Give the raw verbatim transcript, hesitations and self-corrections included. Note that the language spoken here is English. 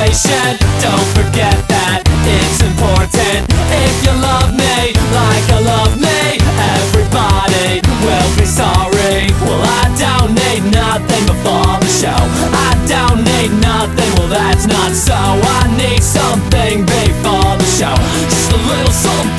conversation. Don't forget that it's important. If you love me like I love me, everybody will be sorry. Well, I don't need nothing before the show. I don't need nothing, well that's not so. I need something before the show. Just a little something